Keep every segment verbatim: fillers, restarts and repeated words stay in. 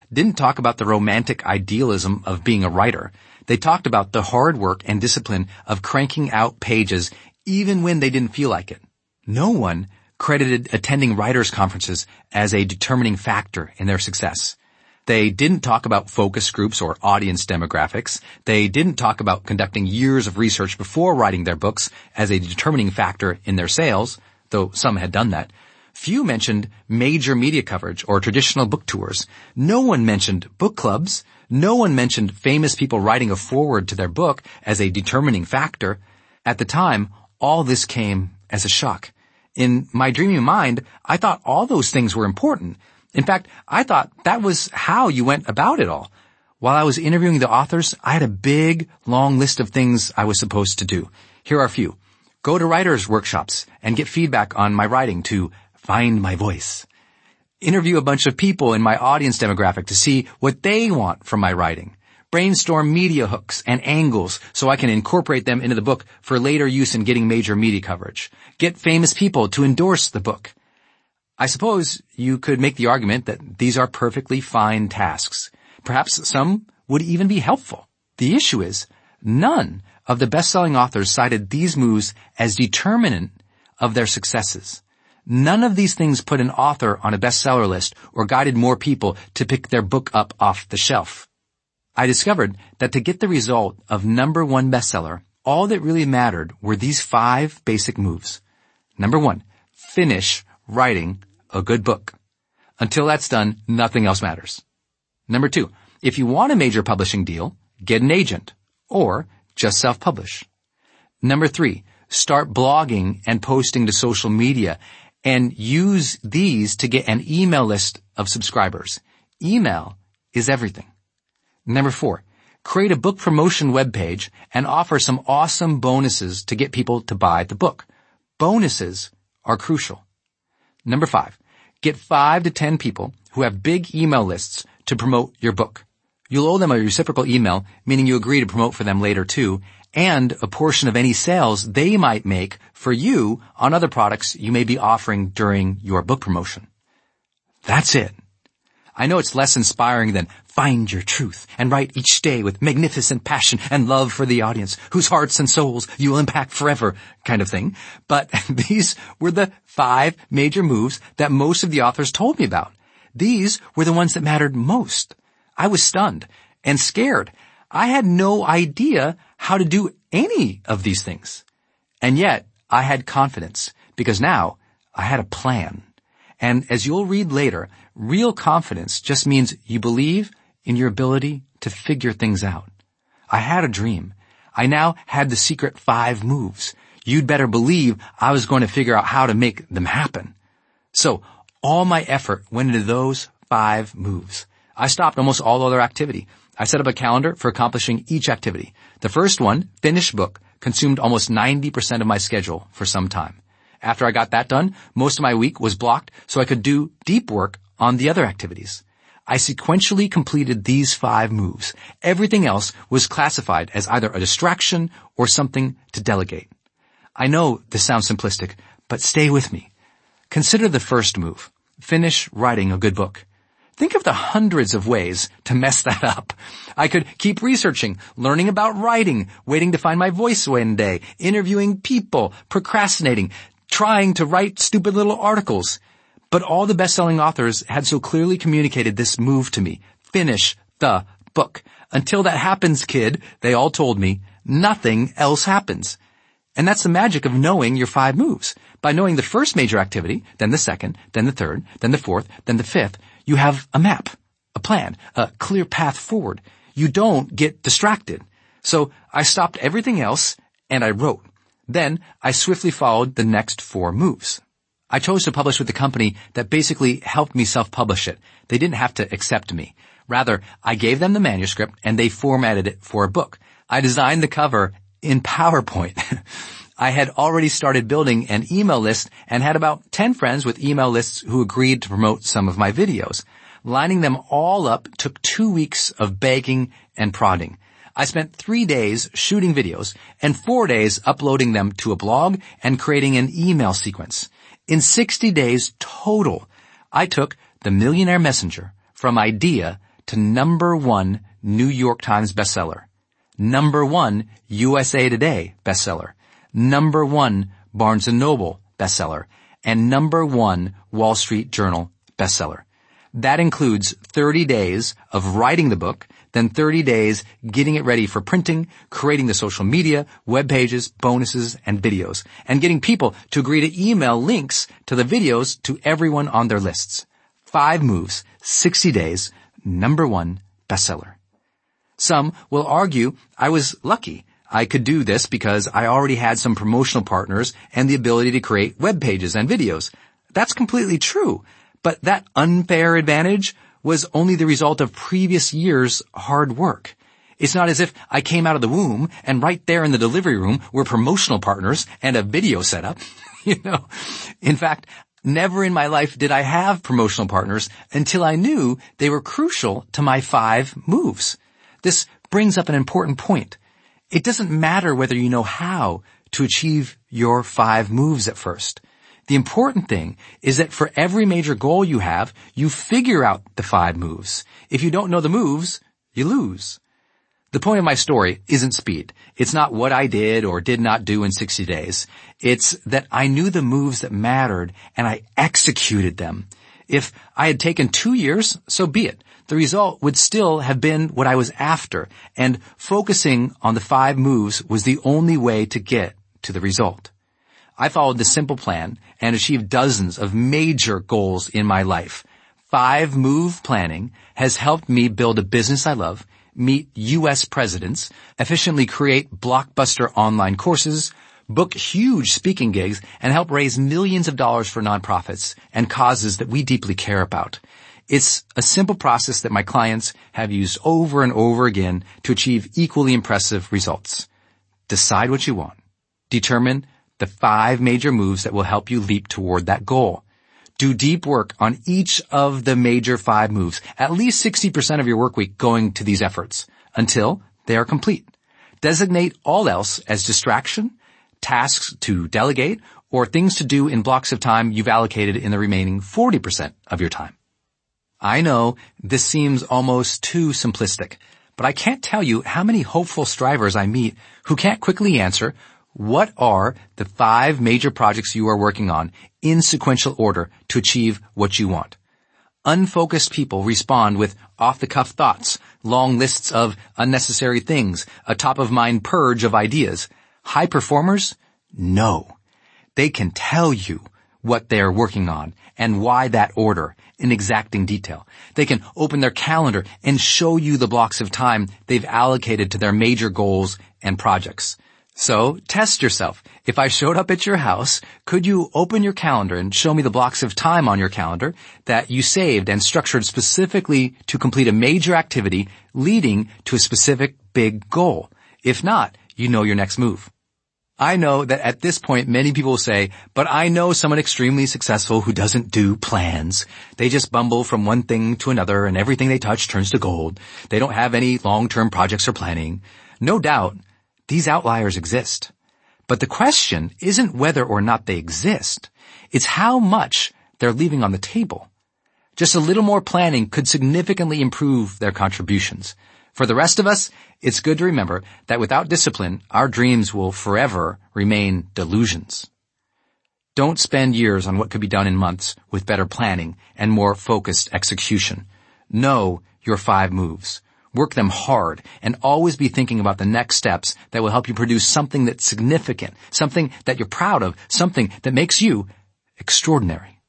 didn't talk about the romantic idealism of being a writer. They talked about the hard work and discipline of cranking out pages even when they didn't feel like it. No one credited attending writers' conferences as a determining factor in their success. They didn't talk about focus groups or audience demographics. They didn't talk about conducting years of research before writing their books as a determining factor in their sales, though some had done that. Few mentioned major media coverage or traditional book tours. No one mentioned book clubs. No one mentioned famous people writing a foreword to their book as a determining factor. At the time, all this came as a shock. In my dreamy mind, I thought all those things were important. In fact, I thought that was how you went about it all. While I was interviewing the authors, I had a big, long list of things I was supposed to do. Here are a few. Go to writers' workshops and get feedback on my writing to find my voice. Interview a bunch of people in my audience demographic to see what they want from my writing. Brainstorm media hooks and angles so I can incorporate them into the book for later use in getting major media coverage. Get famous people to endorse the book. I suppose you could make the argument that these are perfectly fine tasks. Perhaps some would even be helpful. The issue is, none of the best-selling authors cited these moves as determinant of their successes. None of these things put an author on a bestseller list or guided more people to pick their book up off the shelf. I discovered that to get the result of number one bestseller, all that really mattered were these five basic moves. Number one, finish writing a good book. Until that's done, nothing else matters. Number two, if you want a major publishing deal, get an agent or just self-publish. Number three, start blogging and posting to social media and use these to get an email list of subscribers. Email is everything. Number four, create a book promotion webpage and offer some awesome bonuses to get people to buy the book. Bonuses are crucial. Number five, get five to ten people who have big email lists to promote your book. You'll owe them a reciprocal email, meaning you agree to promote for them later too, and a portion of any sales they might make for you on other products you may be offering during your book promotion. That's it. I know it's less inspiring than find your truth and write each day with magnificent passion and love for the audience, whose hearts and souls you will impact forever kind of thing. But these were the five major moves that most of the authors told me about. These were the ones that mattered most. I was stunned and scared. I had no idea how to do any of these things. And yet I had confidence because now I had a plan. And as you'll read later, real confidence just means you believe in your ability to figure things out. I had a dream. I now had the secret five moves. You'd better believe I was going to figure out how to make them happen. So all my effort went into those five moves. I stopped almost all other activity. I set up a calendar for accomplishing each activity. The first one, finish book, consumed almost ninety percent of my schedule for some time. After I got that done, most of my week was blocked so I could do deep work on the other activities. I sequentially completed these five moves. Everything else was classified as either a distraction or something to delegate. I know this sounds simplistic, but stay with me. Consider the first move. Finish writing a good book. Think of the hundreds of ways to mess that up. I could keep researching, learning about writing, waiting to find my voice one day, interviewing people, procrastinating, trying to write stupid little articles. But all the best-selling authors had so clearly communicated this move to me. Finish the book. Until that happens, kid, they all told me, nothing else happens. And that's the magic of knowing your five moves. By knowing the first major activity, then the second, then the third, then the fourth, then the fifth, you have a map, a plan, a clear path forward. You don't get distracted. So I stopped everything else and I wrote. Then I swiftly followed the next four moves. I chose to publish with a company that basically helped me self-publish it. They didn't have to accept me. Rather, I gave them the manuscript and they formatted it for a book. I designed the cover in PowerPoint. I had already started building an email list and had about ten friends with email lists who agreed to promote some of my videos. Lining them all up took two weeks of begging and prodding. I spent three days shooting videos and four days uploading them to a blog and creating an email sequence. In sixty days total, I took the Millionaire Messenger from idea to number one New York Times bestseller, number one U S A Today bestseller, number one Barnes and Noble bestseller, and number one Wall Street Journal bestseller. That includes thirty days of writing the book, then thirty days getting it ready for printing, creating the social media, web pages, bonuses, and videos, and getting people to agree to email links to the videos to everyone on their lists. Five moves, sixty days, number one bestseller. Some will argue I was lucky. I could do this because I already had some promotional partners and the ability to create web pages and videos. That's completely true. But that unfair advantage was only the result of previous years' hard work. It's not as if I came out of the womb and right there in the delivery room were promotional partners and a video setup. You know, in fact, never in my life did I have promotional partners until I knew they were crucial to my five moves. This brings up an important point. It doesn't matter whether you know how to achieve your five moves at first. The important thing is that for every major goal you have, you figure out the five moves. If you don't know the moves, you lose. The point of my story isn't speed. It's not what I did or did not do in sixty days. It's that I knew the moves that mattered and I executed them. If I had taken two years, so be it. The result would still have been what I was after, and focusing on the five moves was the only way to get to the result. I followed this simple plan and achieved dozens of major goals in my life. Five move planning has helped me build a business I love, meet U S presidents, efficiently create blockbuster online courses, book huge speaking gigs, and help raise millions of dollars for nonprofits and causes that we deeply care about. It's a simple process that my clients have used over and over again to achieve equally impressive results. Decide what you want. Determine the five major moves that will help you leap toward that goal. Do deep work on each of the major five moves, at least sixty percent of your work week going to these efforts, until they are complete. Designate all else as distraction, tasks to delegate, or things to do in blocks of time you've allocated in the remaining forty percent of your time. I know this seems almost too simplistic, but I can't tell you how many hopeful strivers I meet who can't quickly answer, what are the five major projects you are working on in sequential order to achieve what you want? Unfocused people respond with off-the-cuff thoughts, long lists of unnecessary things, a top-of-mind purge of ideas. High performers? No. They can tell you what they are working on and why that order in exacting detail. They can open their calendar and show you the blocks of time they've allocated to their major goals and projects. So, test yourself. If I showed up at your house, could you open your calendar and show me the blocks of time on your calendar that you saved and structured specifically to complete a major activity leading to a specific big goal? If not, you know your next move. I know that at this point many people will say, but I know someone extremely successful who doesn't do plans. They just bumble from one thing to another and everything they touch turns to gold. They don't have any long-term projects or planning. No doubt, these outliers exist. But the question isn't whether or not they exist. It's how much they're leaving on the table. Just a little more planning could significantly improve their contributions. For the rest of us, it's good to remember that without discipline, our dreams will forever remain delusions. Don't spend years on what could be done in months with better planning and more focused execution. Know your five moves. Work them hard and always be thinking about the next steps that will help you produce something that's significant, something that you're proud of, something that makes you extraordinary.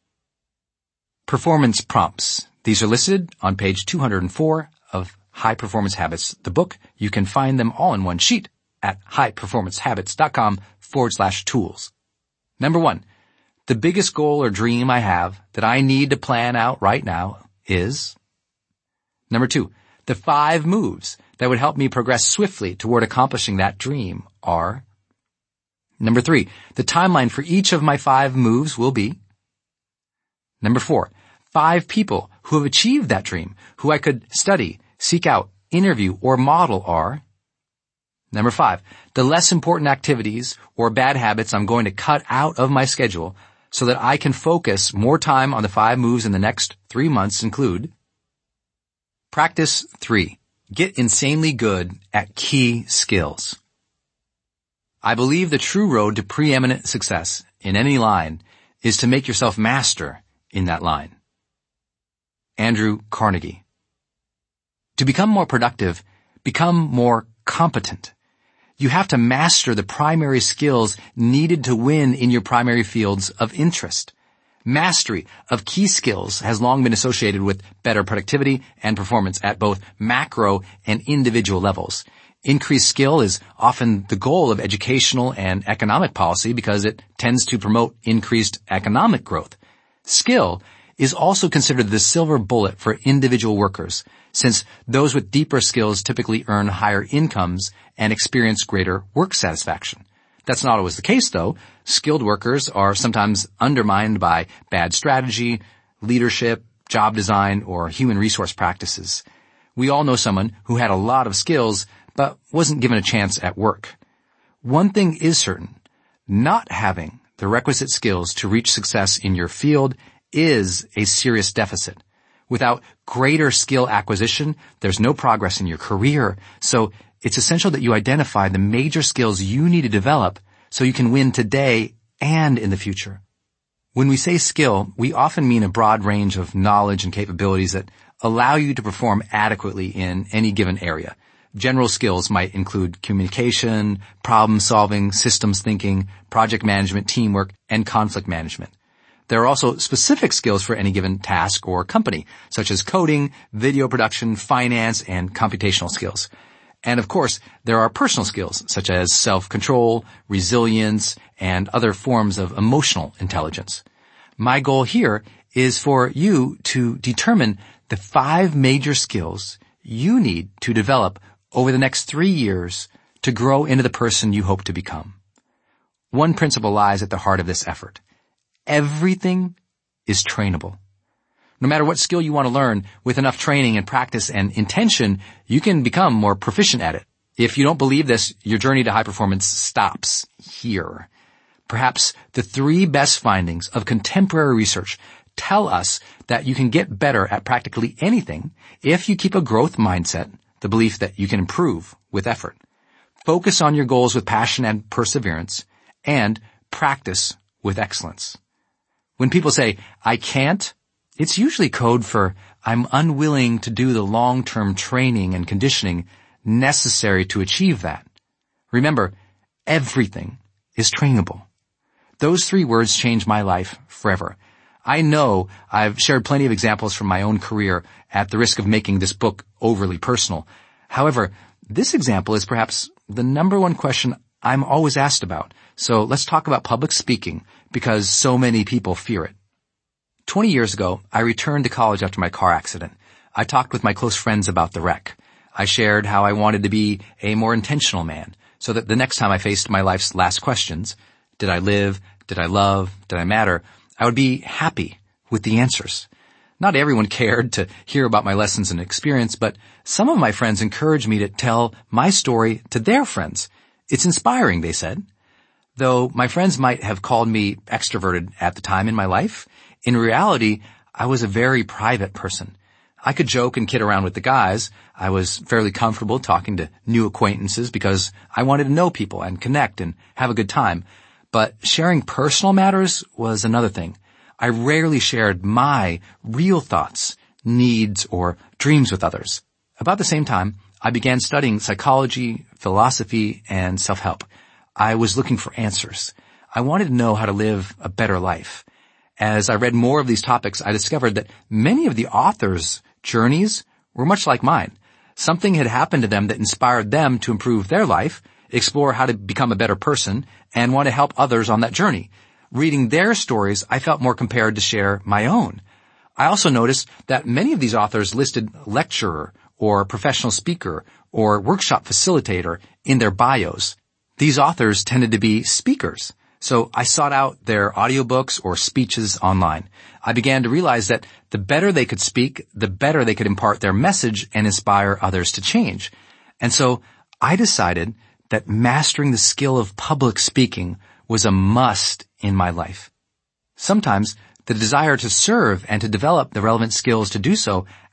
Performance prompts. These are listed on page two hundred four of High Performance Habits, the book. You can find them all in one sheet at highperformancehabits.com forward slash tools. Number one, the biggest goal or dream I have that I need to plan out right now is. Number two, the five moves that would help me progress swiftly toward accomplishing that dream are. Number three, the timeline for each of my five moves will be. Number four, five people who have achieved that dream, who I could study, seek out, interview, or model are. Number five, the less important activities or bad habits I'm going to cut out of my schedule so that I can focus more time on the five moves in the next three months include. Practice three. Get insanely good at key skills. I believe the true road to preeminent success in any line is to make yourself master in that line. Andrew Carnegie. To become more productive, become more competent. You have to master the primary skills needed to win in your primary fields of interest. Mastery of key skills has long been associated with better productivity and performance at both macro and individual levels. Increased skill is often the goal of educational and economic policy because it tends to promote increased economic growth. Skill is also considered the silver bullet for individual workers, since those with deeper skills typically earn higher incomes and experience greater work satisfaction. That's not always the case, though. Skilled workers are sometimes undermined by bad strategy, leadership, job design, or human resource practices. We all know someone who had a lot of skills but wasn't given a chance at work. One thing is certain. Not having the requisite skills to reach success in your field is a serious deficit. Without greater skill acquisition, there's no progress in your career. So it's essential that you identify the major skills you need to develop so you can win today and in the future. When we say skill, we often mean a broad range of knowledge and capabilities that allow you to perform adequately in any given area. General skills might include communication, problem solving, systems thinking, project management, teamwork, and conflict management. There are also specific skills for any given task or company, such as coding, video production, finance, and computational skills. And of course, there are personal skills, such as self-control, resilience, and other forms of emotional intelligence. My goal here is for you to determine the five major skills you need to develop over the next three years to grow into the person you hope to become. One principle lies at the heart of this effort. Everything is trainable. No matter what skill you want to learn, with enough training and practice and intention, you can become more proficient at it. If you don't believe this, your journey to high performance stops here. Perhaps the three best findings of contemporary research tell us that you can get better at practically anything if you keep a growth mindset, the belief that you can improve with effort. Focus on your goals with passion and perseverance, and practice with excellence. When people say, I can't, it's usually code for I'm unwilling to do the long-term training and conditioning necessary to achieve that. Remember, everything is trainable. Those three words changed my life forever. I know I've shared plenty of examples from my own career at the risk of making this book overly personal. However, this example is perhaps the number one question I'm always asked about. So let's talk about public speaking because so many people fear it. Twenty years ago, I returned to college after my car accident. I talked with my close friends about the wreck. I shared how I wanted to be a more intentional man so that the next time I faced my life's last questions, did I live, did I love, did I matter, I would be happy with the answers. Not everyone cared to hear about my lessons and experience, but some of my friends encouraged me to tell my story to their friends. It's inspiring, they said. Though my friends might have called me extroverted at the time in my life, in reality, I was a very private person. I could joke and kid around with the guys. I was fairly comfortable talking to new acquaintances because I wanted to know people and connect and have a good time. But sharing personal matters was another thing. I rarely shared my real thoughts, needs, or dreams with others. About the same time, I began studying psychology, philosophy, and self-help. I was looking for answers. I wanted to know how to live a better life. As I read more of these topics, I discovered that many of the authors' journeys were much like mine. Something had happened to them that inspired them to improve their life, explore how to become a better person, and want to help others on that journey. Reading their stories, I felt more compelled to share my own. I also noticed that many of these authors listed lecturer or professional speaker or workshop facilitator in their bios. These authors tended to be speakers. So I sought out their audiobooks or speeches online. I began to realize that the better they could speak, the better they could impart their message and inspire others to change. And so I decided that mastering the skill of public speaking was a must in my life. Sometimes the desire to serve and to develop the relevant skills to do so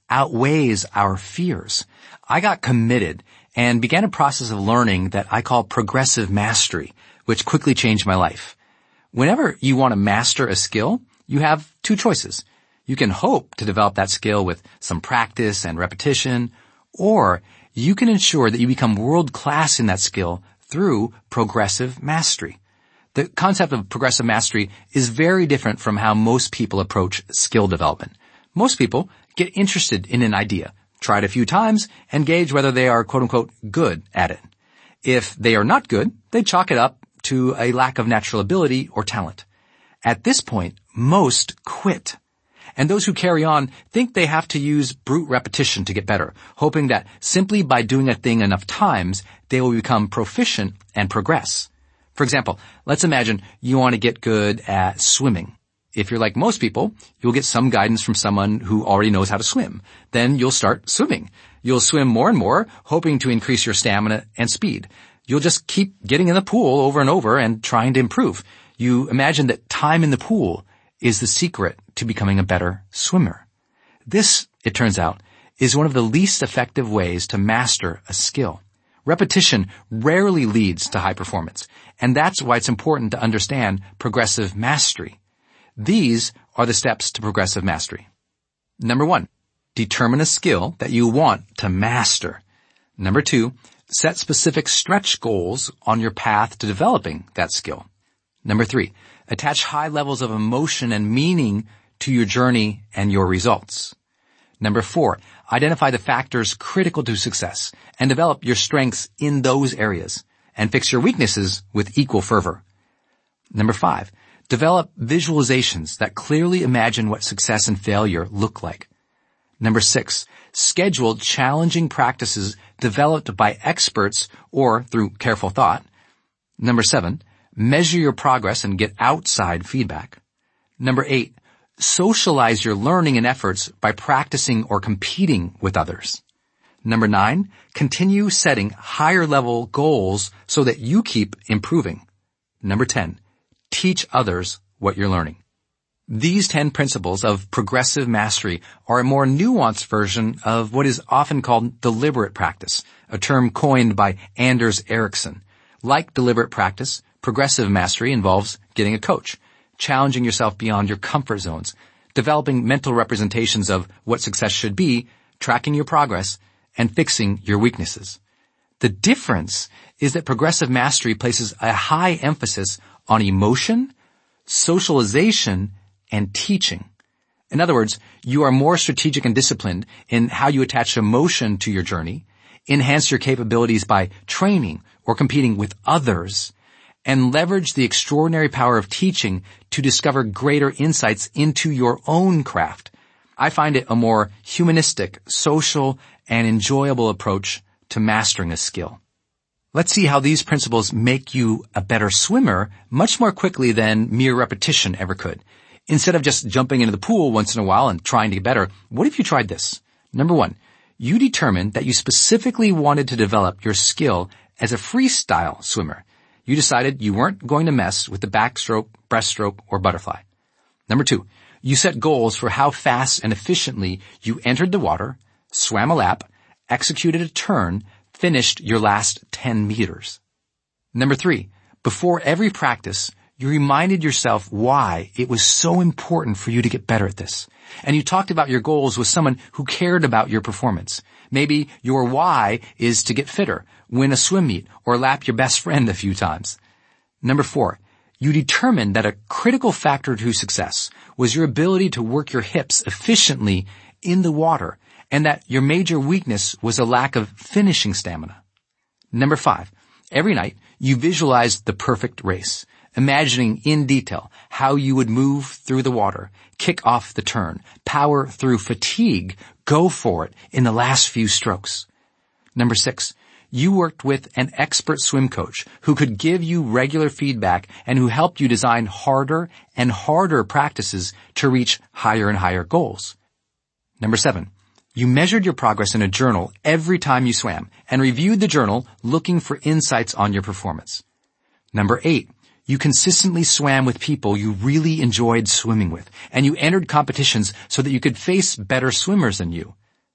outweighs our fears. I got committed and began a process of learning that I call progressive mastery, which quickly changed my life. Whenever you want to master a skill, you have two choices. You can hope to develop that skill with some practice and repetition, or you can ensure that you become world-class in that skill through progressive mastery. The concept of progressive mastery is very different from how most people approach skill development. Most people get interested in an idea, try it a few times, and gauge whether they are quote-unquote good at it. If they are not good, they chalk it up to a lack of natural ability or talent. At this point, most quit. And those who carry on think they have to use brute repetition to get better, hoping that simply by doing a thing enough times, they will become proficient and progress. For example, let's imagine you want to get good at swimming. If you're like most people, you'll get some guidance from someone who already knows how to swim. Then you'll start swimming. You'll swim more and more, hoping to increase your stamina and speed. You'll just keep getting in the pool over and over and trying to improve. You imagine that time in the pool is the secret to becoming a better swimmer. This, it turns out, is one of the least effective ways to master a skill. Repetition rarely leads to high performance, and that's why it's important to understand progressive mastery. These are the steps to progressive mastery. Number one, determine a skill that you want to master. Number two, set specific stretch goals on your path to developing that skill. Number three, attach high levels of emotion and meaning to your journey and your results. Number four, identify the factors critical to success and develop your strengths in those areas and fix your weaknesses with equal fervor. Number five, develop visualizations that clearly imagine what success and failure look like. Number six, schedule challenging practices developed by experts or through careful thought. Number seven, measure your progress and get outside feedback. Number eight, socialize your learning and efforts by practicing or competing with others. Number nine, continue setting higher level goals so that you keep improving. Number ten, teach others what you're learning. These ten principles of progressive mastery are a more nuanced version of what is often called deliberate practice, a term coined by Anders Ericsson. Like deliberate practice, progressive mastery involves getting a coach, challenging yourself beyond your comfort zones, developing mental representations of what success should be, tracking your progress, and fixing your weaknesses. The difference is that progressive mastery places a high emphasis on emotion, socialization, and teaching. In other words, you are more strategic and disciplined in how you attach emotion to your journey, enhance your capabilities by training or competing with others, and leverage the extraordinary power of teaching to discover greater insights into your own craft. I find it a more humanistic, social, and enjoyable approach to mastering a skill. Let's see how these principles make you a better swimmer much more quickly than mere repetition ever could. Instead of just jumping into the pool once in a while and trying to get better, what if you tried this? Number one, you determined that you specifically wanted to develop your skill as a freestyle swimmer. You decided you weren't going to mess with the backstroke, breaststroke, or butterfly. Number two, you set goals for how fast and efficiently you entered the water, swam a lap, executed a turn, finished your last ten meters. Number three, before every practice, you reminded yourself why it was so important for you to get better at this. And you talked about your goals with someone who cared about your performance. Maybe your why is to get fitter, win a swim meet, or lap your best friend a few times. Number four, you determined that a critical factor to success was your ability to work your hips efficiently in the water, and that your major weakness was a lack of finishing stamina. Number five, every night you visualized the perfect race, imagining in detail how you would move through the water, kick off the turn, power through fatigue, go for it in the last few strokes. Number six, you worked with an expert swim coach who could give you regular feedback and who helped you design harder and harder practices to reach higher and higher goals. Number seven, you measured your progress in a journal every time you swam and reviewed the journal looking for insights on your performance. Number eight, you consistently swam with people you really enjoyed swimming with, and you entered competitions so that you could face better swimmers than you.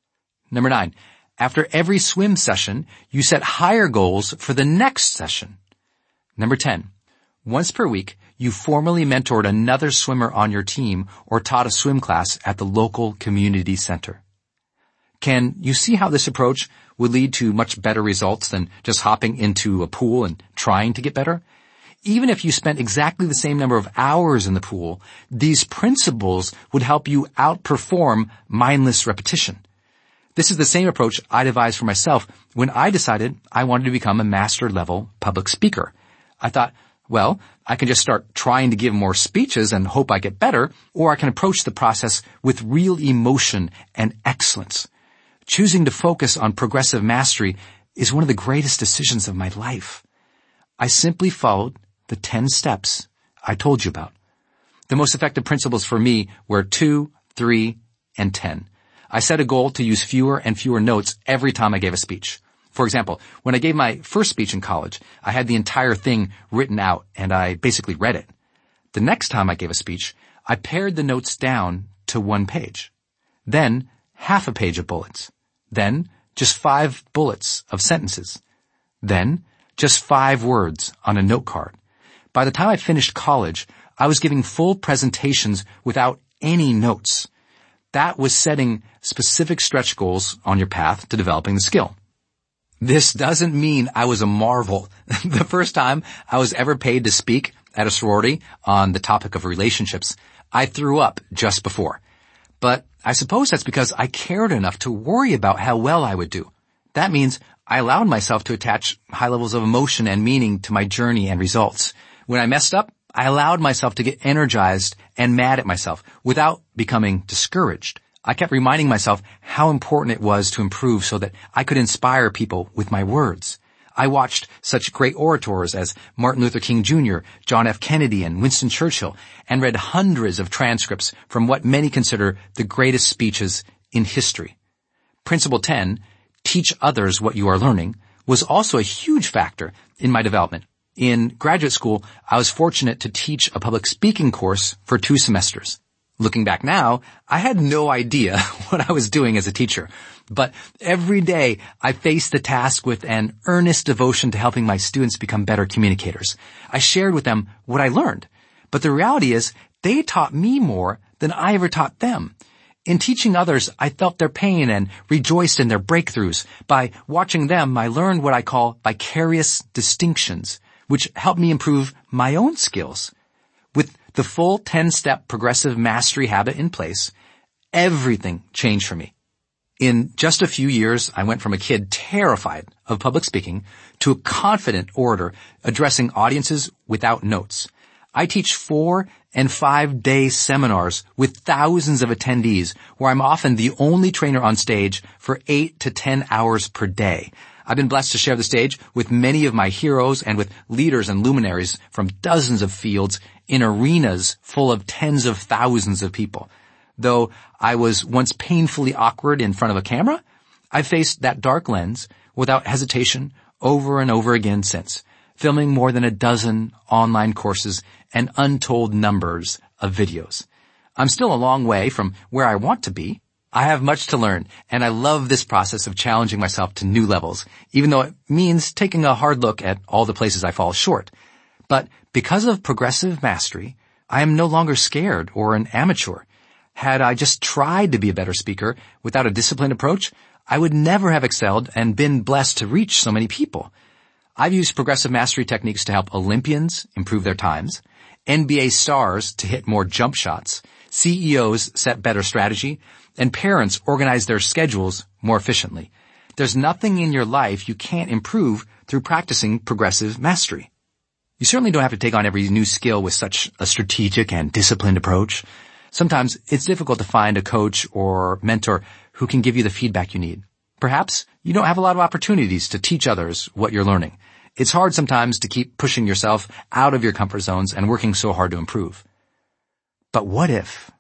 Number nine, after every swim session, you set higher goals for the next session. Number ten, once per week, you formally mentored another swimmer on your team or taught a swim class at the local community center. Can you see how this approach would lead to much better results than just hopping into a pool and trying to get better? Even if you spent exactly the same number of hours in the pool, these principles would help you outperform mindless repetition. This is the same approach I devised for myself when I decided I wanted to become a master-level public speaker. I thought, well, I can just start trying to give more speeches and hope I get better, or I can approach the process with real emotion and excellence. Choosing to focus on progressive mastery is one of the greatest decisions of my life. I simply followed the ten steps I told you about. The most effective principles for me were two, three, and ten. I set a goal to use fewer and fewer notes every time I gave a speech. For example, when I gave my first speech in college, I had the entire thing written out and I basically read it. The next time I gave a speech, I pared the notes down to one page. Then half a page of bullets. Then just five bullets of sentences. Then just five words on a note card. By the time I finished college, I was giving full presentations without any notes. That was setting specific stretch goals on your path to developing the skill. This doesn't mean I was a marvel. The first time I was ever paid to speak at a sorority on the topic of relationships, I threw up just before. But I suppose that's because I cared enough to worry about how well I would do. That means I allowed myself to attach high levels of emotion and meaning to my journey and results. When I messed up, I allowed myself to get energized and mad at myself without becoming discouraged. I kept reminding myself how important it was to improve so that I could inspire people with my words. I watched such great orators as Martin Luther King Junior, John F. Kennedy, and Winston Churchill, and read hundreds of transcripts from what many consider the greatest speeches in history. Principle ten, teach others what you are learning, was also a huge factor in my development. In graduate school, I was fortunate to teach a public speaking course for two semesters. Looking back now, I had no idea what I was doing as a teacher, but every day I faced the task with an earnest devotion to helping my students become better communicators. I shared with them what I learned, but the reality is they taught me more than I ever taught them. In teaching others, I felt their pain and rejoiced in their breakthroughs. By watching them, I learned what I call vicarious distinctions, which helped me improve my own skills. With the full ten-step progressive mastery habit in place, everything changed for me. In just a few years, I went from a kid terrified of public speaking to a confident orator addressing audiences without notes. I teach four and five day seminars with thousands of attendees where I'm often the only trainer on stage for eight to ten hours per day. I've been blessed to share the stage with many of my heroes and with leaders and luminaries from dozens of fields in arenas full of tens of thousands of people. Though I was once painfully awkward in front of a camera, I've faced that dark lens without hesitation over and over again since, filming more than a dozen online courses and untold numbers of videos. I'm still a long way from where I want to be. I have much to learn, and I love this process of challenging myself to new levels, even though it means taking a hard look at all the places I fall short. But because of progressive mastery, I am no longer scared or an amateur. Had I just tried to be a better speaker without a disciplined approach, I would never have excelled and been blessed to reach so many people. I've used progressive mastery techniques to help Olympians improve their times, N B A stars to hit more jump shots, C E Os set better strategy, and parents organize their schedules more efficiently. There's nothing in your life you can't improve through practicing progressive mastery. You certainly don't have to take on every new skill with such a strategic and disciplined approach. Sometimes it's difficult to find a coach or mentor who can give you the feedback you need. Perhaps you don't have a lot of opportunities to teach others what you're learning. It's hard sometimes to keep pushing yourself out of your comfort zones and working so hard to improve. But what if,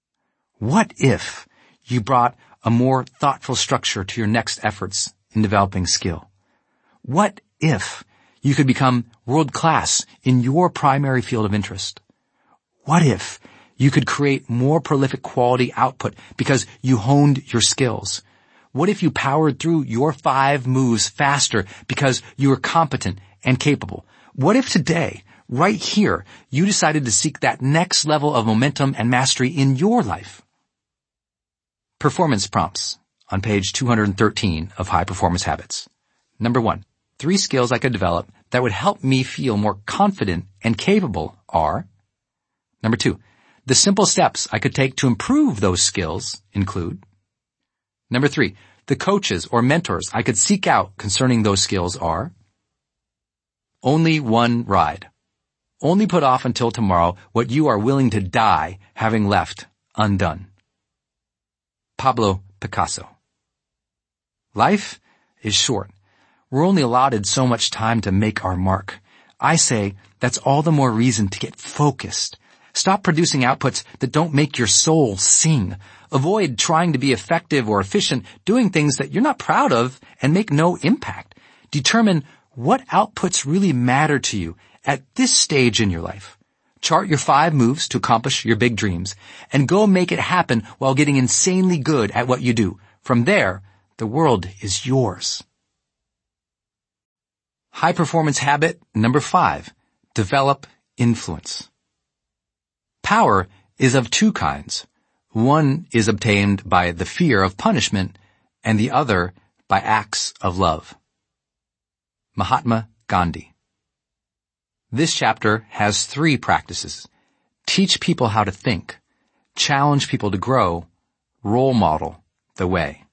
what if you brought a more thoughtful structure to your next efforts in developing skill? What if you could become world-class in your primary field of interest? What if you could create more prolific quality output because you honed your skills? What if you powered through your five moves faster because you were competent and capable? What if today, right here, you decided to seek that next level of momentum and mastery in your life? Performance prompts on page two hundred thirteen of High Performance Habits. Number one, three skills I could develop that would help me feel more confident and capable are. Number two, the simple steps I could take to improve those skills include. Number three, the coaches or mentors I could seek out concerning those skills are. Only one ride. Only put off until tomorrow what you are willing to die having left undone. Pablo Picasso. Life is short. We're only allotted so much time to make our mark. I say that's all the more reason to get focused. Stop producing outputs that don't make your soul sing. Avoid trying to be effective or efficient doing things that you're not proud of and make no impact. Determine what outputs really matter to you at this stage in your life. Chart your five moves to accomplish your big dreams and go make it happen while getting insanely good at what you do. From there, the world is yours. High performance habit number five, develop influence. Power is of two kinds. One is obtained by the fear of punishment and the other by acts of love. Mahatma Gandhi. This chapter has three practices. Teach people how to think, challenge people to grow, role model the way.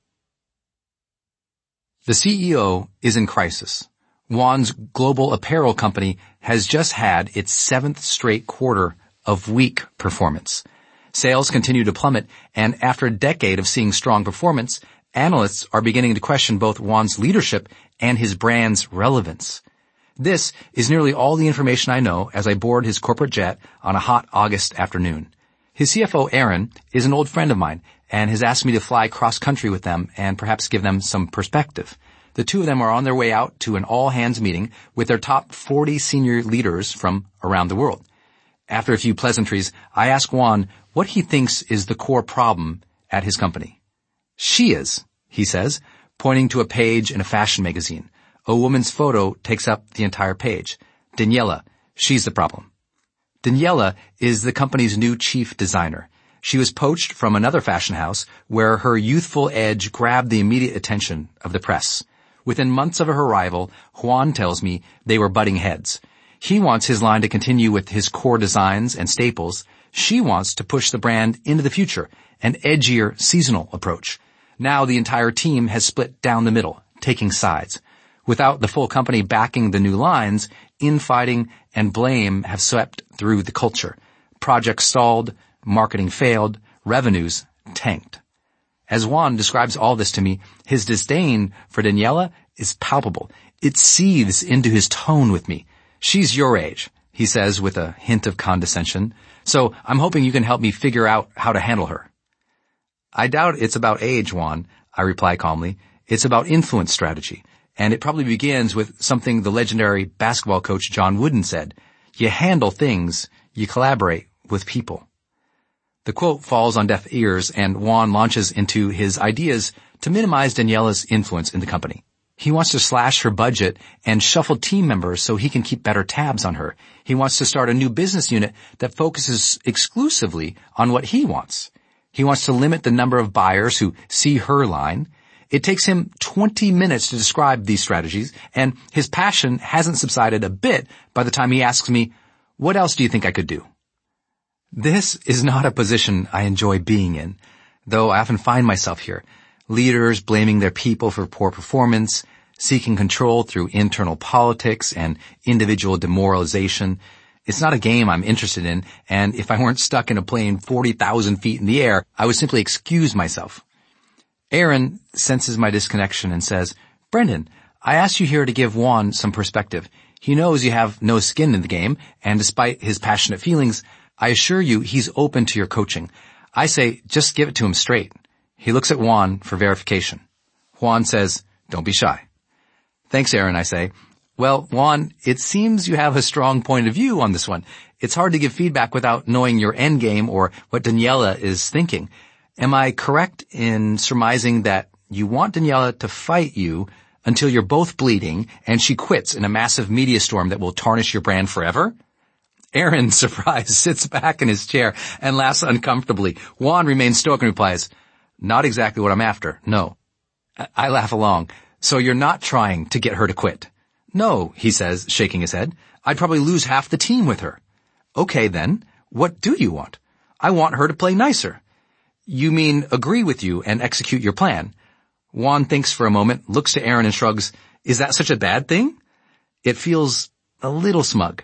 The C E O is in crisis. Juan's global apparel company has just had its seventh straight quarter of weak performance. Sales continue to plummet, and after a decade of seeing strong performance, analysts are beginning to question both Juan's leadership and his brand's relevance. This is nearly all the information I know as I board his corporate jet on a hot August afternoon. His C F O, Aaron, is an old friend of mine and has asked me to fly cross-country with them and perhaps give them some perspective. The two of them are on their way out to an all-hands meeting with their top forty senior leaders from around the world. After a few pleasantries, I ask Juan what he thinks is the core problem at his company. She is, he says, pointing to a page in a fashion magazine. A woman's photo takes up the entire page. Daniela, she's the problem. Daniela is the company's new chief designer. She was poached from another fashion house where her youthful edge grabbed the immediate attention of the press. Within months of her arrival, Juan tells me they were butting heads. He wants his line to continue with his core designs and staples. She wants to push the brand into the future, an edgier seasonal approach. Now the entire team has split down the middle, taking sides. Without the full company backing the new lines, infighting and blame have swept through the culture. Projects stalled, marketing failed, revenues tanked. As Juan describes all this to me, his disdain for Daniela is palpable. It seethes into his tone with me. She's your age, he says with a hint of condescension, so I'm hoping you can help me figure out how to handle her. I doubt it's about age, Juan, I reply calmly. It's about influence strategy, and it probably begins with something the legendary basketball coach John Wooden said. You handle things, you collaborate with people. The quote falls on deaf ears, and Juan launches into his ideas to minimize Daniela's influence in the company. He wants to slash her budget and shuffle team members so he can keep better tabs on her. He wants to start a new business unit that focuses exclusively on what he wants. He wants to limit the number of buyers who see her line. It takes him twenty minutes to describe these strategies, and his passion hasn't subsided a bit by the time he asks me, "What else do you think I could do?" This is not a position I enjoy being in, though I often find myself here. Leaders blaming their people for poor performance, seeking control through internal politics and individual demoralization. It's not a game I'm interested in, and if I weren't stuck in a plane forty thousand feet in the air, I would simply excuse myself. Aaron senses my disconnection and says, "Brendan, I asked you here to give Juan some perspective. He knows you have no skin in the game, and despite his passionate feelings, I assure you he's open to your coaching. I say, just give it to him straight." He looks at Juan for verification. Juan says, "Don't be shy." "Thanks, Aaron," I say. "Well, Juan, it seems you have a strong point of view on this one. It's hard to give feedback without knowing your end game or what Daniela is thinking. Am I correct in surmising that You want Daniela to fight you until you're both bleeding and she quits in a massive media storm that will tarnish your brand forever? Aaron, surprised, sits back in his chair and laughs uncomfortably. Juan remains stoic and replies, not exactly what I'm after, no. I laugh along. So you're not trying to get her to quit? No, he says, shaking his head. I'd probably lose half the team with her. Okay then, what do you want? I want her to play nicer. You mean agree with you and execute your plan? Juan thinks for a moment, looks to Aaron and shrugs. Is that such a bad thing? It feels a little smug.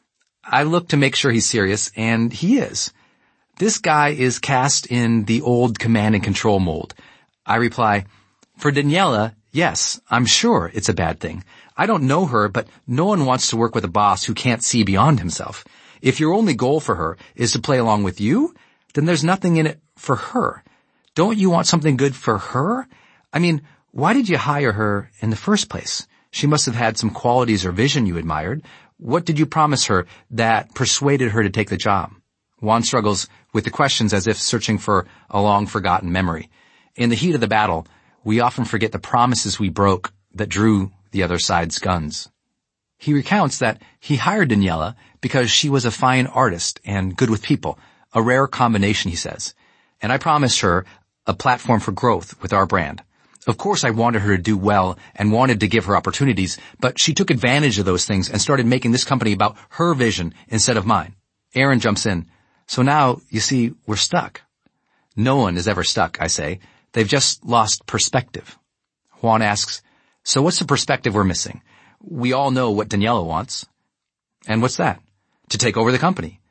I look to make sure he's serious, and he is. This guy is cast in the old command and control mold. I reply, for Daniela, yes, I'm sure it's a bad thing. I don't know her, but no one wants to work with a boss who can't see beyond himself. If your only goal for her is to play along with you, then there's nothing in it for her. Don't you want something good for her? I mean, why did you hire her in the first place? She must have had some qualities or vision you admired. What did you promise her that persuaded her to take the job? Juan struggles with the questions as if searching for a long-forgotten memory. In the heat of the battle, we often forget the promises we broke that drew the other side's guns. He recounts that he hired Daniela because she was a fine artist and good with people, a rare combination, he says. And I promised her a platform for growth with our brand. Of course, I wanted her to do well and wanted to give her opportunities, but she took advantage of those things and started making this company about her vision instead of mine. Aaron jumps in. So now, you see, we're stuck. No one is ever stuck, I say. They've just lost perspective. Juan asks, so what's the perspective we're missing? We all know what Daniela wants. And what's that? To take over the company.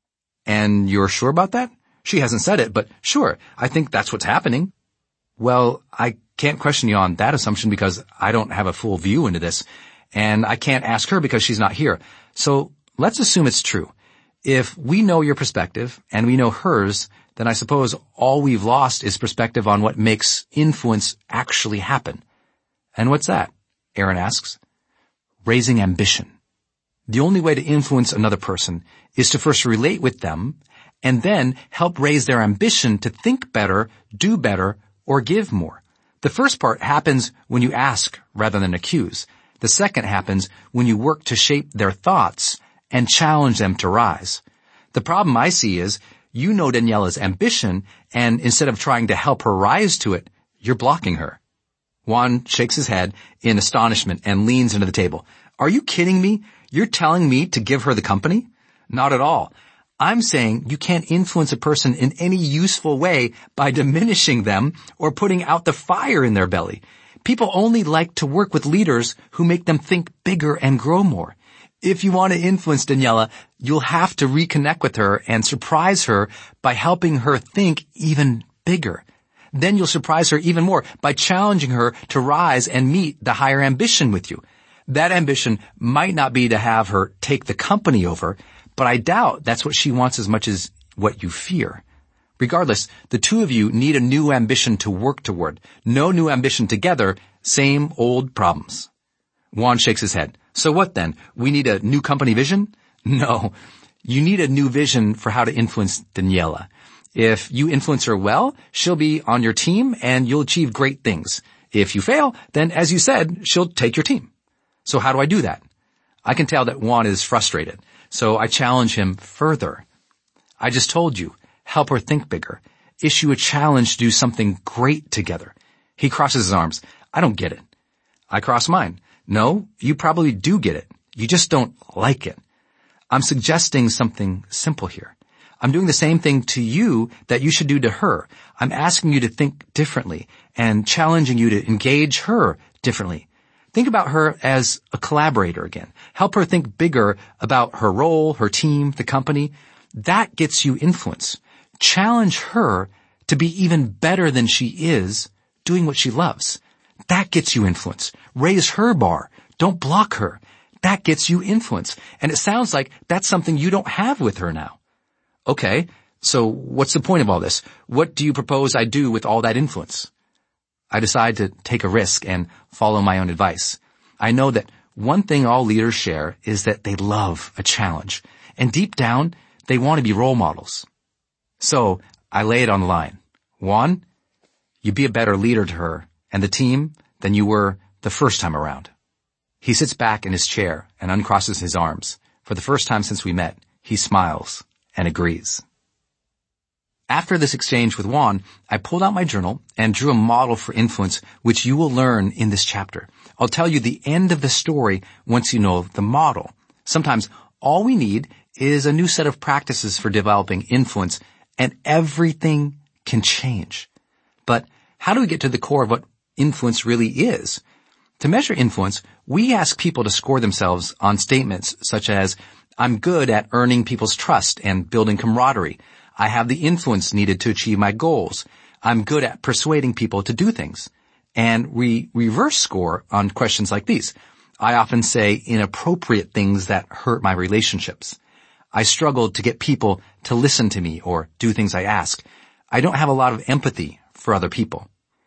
And you're sure about that? She hasn't said it, but sure, I think that's what's happening. Well, I can't question you on that assumption because I don't have a full view into this, and I can't ask her because she's not here. So let's assume it's true. If we know your perspective and we know hers, then I suppose all we've lost is perspective on what makes influence actually happen. And what's that? Aaron asks. Raising ambition. The only way to influence another person is to first relate with them and then help raise their ambition to think better, do better, or give more. The first part happens when you ask rather than accuse. The second happens when you work to shape their thoughts and challenge them to rise. The problem I see is you know Daniela's ambition, and instead of trying to help her rise to it, you're blocking her. Juan shakes his head in astonishment and leans into the table. Are you kidding me? You're telling me to give her the company? Not at all. I'm saying you can't influence a person in any useful way by diminishing them or putting out the fire in their belly. People only like to work with leaders who make them think bigger and grow more. If you want to influence Daniela, you'll have to reconnect with her and surprise her by helping her think even bigger. Then you'll surprise her even more by challenging her to rise and meet the higher ambition with you. That ambition might not be to have her take the company over, but I doubt that's what she wants as much as what you fear. Regardless, the two of you need a new ambition to work toward. No new ambition together, same old problems. Juan shakes his head. So what then? We need a new company vision? No. You need a new vision for how to influence Daniela. If you influence her well, she'll be on your team and you'll achieve great things. If you fail, then as you said, she'll take your team. So how do I do that? I can tell that Juan is frustrated, so I challenge him further. I just told you, help her think bigger. Issue a challenge to do something great together. He crosses his arms. I don't get it. I cross mine. No, you probably do get it. You just don't like it. I'm suggesting something simple here. I'm doing the same thing to you that you should do to her. I'm asking you to think differently and challenging you to engage her differently. Think about her as a collaborator again. Help her think bigger about her role, her team, the company. That gets you influence. Challenge her to be even better than she is, doing what she loves. That gets you influence. Raise her bar. Don't block her. That gets you influence. And it sounds like that's something you don't have with her now. Okay, so what's the point of all this? What do you propose I do with all that influence? I decide to take a risk and follow my own advice. I know that one thing all leaders share is that they love a challenge. And deep down, they want to be role models. So I lay it on the line. Juan, you be a better leader to her and the team than you were the first time around. He sits back in his chair and uncrosses his arms. For the first time since we met, he smiles and agrees. After this exchange with Juan, I pulled out my journal and drew a model for influence, which you will learn in this chapter. I'll tell you the end of the story once you know the model. Sometimes all we need is a new set of practices for developing influence, and everything can change. But how do we get to the core of what influence really is? To measure influence, we ask people to score themselves on statements such as, I'm good at earning people's trust and building camaraderie. I have the influence needed to achieve my goals. I'm good at persuading people to do things. And we reverse score on questions like these. I often say inappropriate things that hurt my relationships. I struggle to get people to listen to me or do things I ask. I don't have a lot of empathy for other people.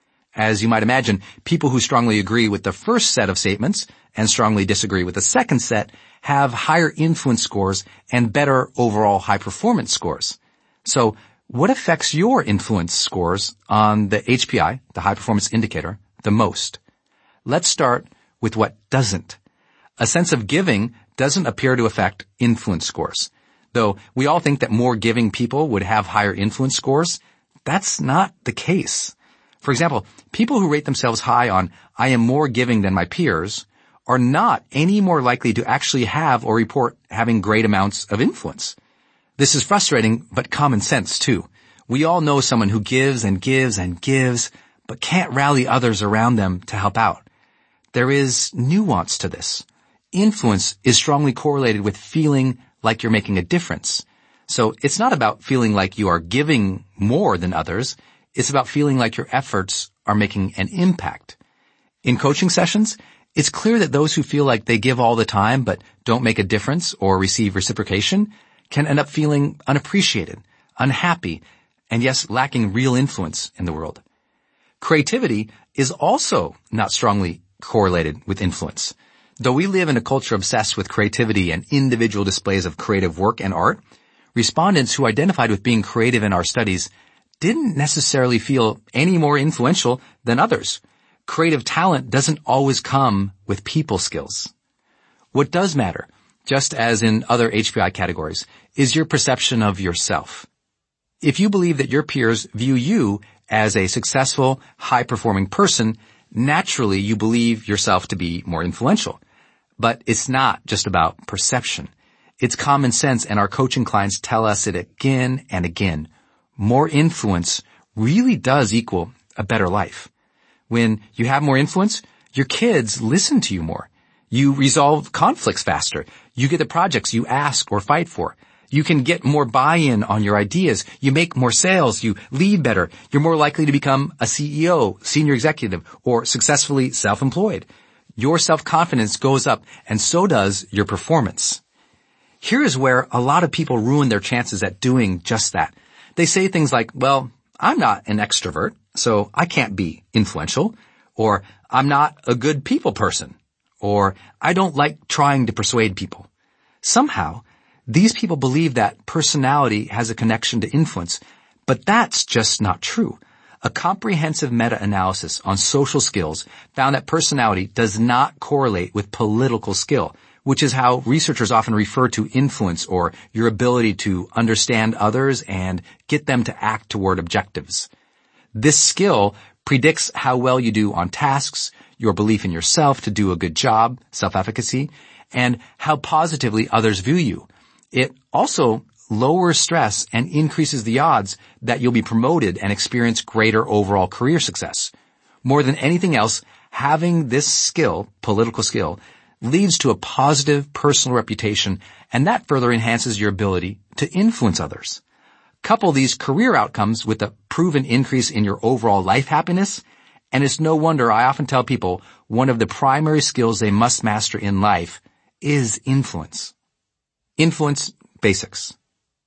As you might imagine, people who strongly agree with the first set of statements and strongly disagree with the second set have higher influence scores and better overall high performance scores. So what affects your influence scores on the H P I, the high performance indicator, the most? Let's start with what doesn't. A sense of giving doesn't appear to affect influence scores. Though we all think that more giving people would have higher influence scores, that's not the case. For example, people who rate themselves high on I am more giving than my peers are not any more likely to actually have or report having great amounts of influence. This is frustrating, but common sense too. We all know someone who gives and gives and gives, but can't rally others around them to help out. There is nuance to this. Influence is strongly correlated with feeling like you're making a difference. So it's not about feeling like you are giving more than others. It's about feeling like your efforts are making an impact. In coaching sessions, it's clear that those who feel like they give all the time but don't make a difference or receive reciprocation can end up feeling unappreciated, unhappy, and yes, lacking real influence in the world. Creativity is also not strongly correlated with influence. Though we live in a culture obsessed with creativity and individual displays of creative work and art, respondents who identified with being creative in our studies didn't necessarily feel any more influential than others. Creative talent doesn't always come with people skills. What does matter, just as in other H P I categories, is your perception of yourself. If you believe that your peers view you as a successful, high-performing person, naturally you believe yourself to be more influential. But it's not just about perception. It's common sense, and our coaching clients tell us it again and again. More influence really does equal a better life. When you have more influence, your kids listen to you more. You resolve conflicts faster. You get the projects you ask or fight for. You can get more buy-in on your ideas. You make more sales. You lead better. You're more likely to become a C E O, senior executive, or successfully self-employed. Your self-confidence goes up, and so does your performance. Here is where a lot of people ruin their chances at doing just that. They say things like, well, I'm not an extrovert, so I can't be influential, or I'm not a good people person, or I don't like trying to persuade people. Somehow, these people believe that personality has a connection to influence, but that's just not true. A comprehensive meta-analysis on social skills found that personality does not correlate with political skill, which is how researchers often refer to influence, or your ability to understand others and get them to act toward objectives. This skill predicts how well you do on tasks, your belief in yourself to do a good job, self-efficacy, and how positively others view you. It also lowers stress and increases the odds that you'll be promoted and experience greater overall career success. More than anything else, having this skill, political skill, leads to a positive personal reputation, and that further enhances your ability to influence others. Couple these career outcomes with a proven increase in your overall life happiness, and it's no wonder I often tell people one of the primary skills they must master in life is influence. Influence basics.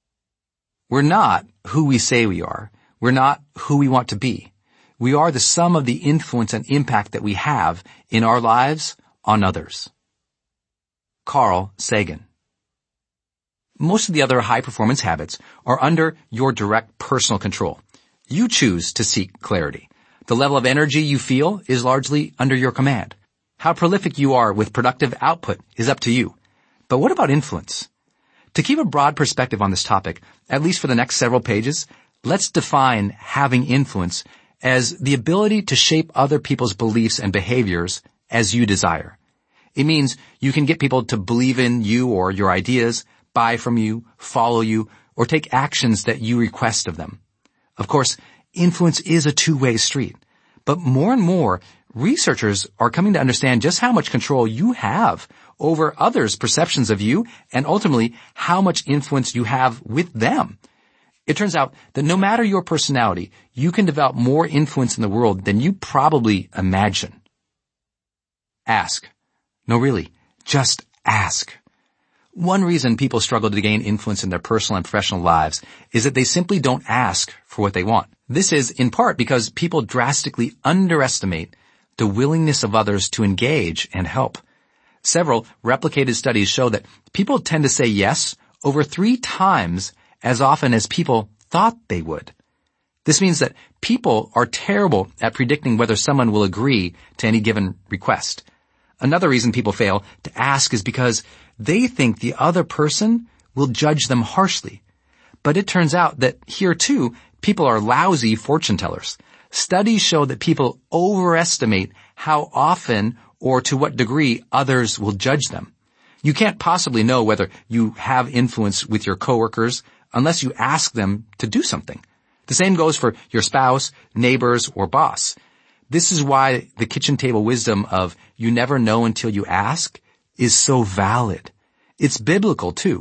We're not who we say we are. We're not who we want to be. We are the sum of the influence and impact that we have in our lives on others. Carl Sagan. Most of the other high-performance habits are under your direct personal control. You choose to seek clarity. The level of energy you feel is largely under your command. How prolific you are with productive output is up to you. But what about influence? To keep a broad perspective on this topic, at least for the next several pages, let's define having influence as the ability to shape other people's beliefs and behaviors as you desire. It means you can get people to believe in you or your ideas, buy from you, follow you, or take actions that you request of them. Of course, influence is a two-way street. But more and more, researchers are coming to understand just how much control you have over others' perceptions of you and ultimately how much influence you have with them. It turns out that no matter your personality, you can develop more influence in the world than you probably imagine. Ask. No, really, just ask. One reason people struggle to gain influence in their personal and professional lives is that they simply don't ask for what they want. This is in part because people drastically underestimate the willingness of others to engage and help. Several replicated studies show that people tend to say yes over three times as often as people thought they would. This means that people are terrible at predicting whether someone will agree to any given request. Another reason people fail to ask is because they think the other person will judge them harshly. But it turns out that here too, people are lousy fortune tellers. Studies show that people overestimate how often or to what degree others will judge them. You can't possibly know whether you have influence with your coworkers unless you ask them to do something. The same goes for your spouse, neighbors, or boss. This is why the kitchen table wisdom of you never know until you ask is so valid. It's biblical too.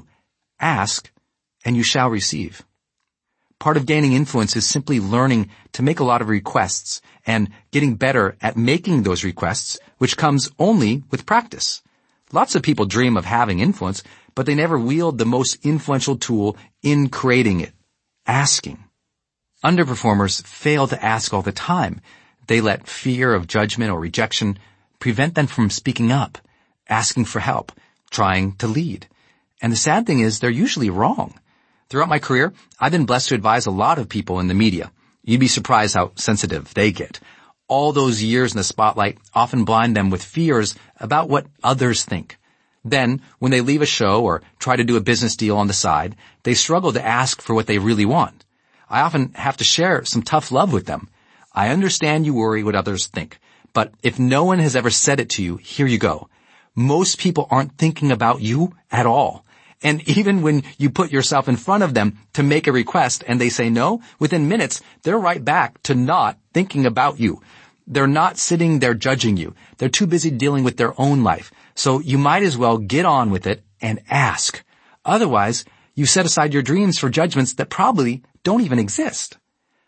Ask and you shall receive. Part of gaining influence is simply learning to make a lot of requests and getting better at making those requests, which comes only with practice. Lots of people dream of having influence, but they never wield the most influential tool in creating it, asking. Underperformers fail to ask all the time. They let fear of judgment or rejection prevent them from speaking up, asking for help, trying to lead. And the sad thing is they're usually wrong. Throughout my career, I've been blessed to advise a lot of people in the media. You'd be surprised how sensitive they get. All those years in the spotlight often blind them with fears about what others think. Then, when they leave a show or try to do a business deal on the side, they struggle to ask for what they really want. I often have to share some tough love with them. I understand you worry what others think, but if no one has ever said it to you, here you go. Most people aren't thinking about you at all. And even when you put yourself in front of them to make a request and they say no, within minutes, they're right back to not thinking about you. They're not sitting there judging you. They're too busy dealing with their own life. So you might as well get on with it and ask. Otherwise, you set aside your dreams for judgments that probably don't even exist.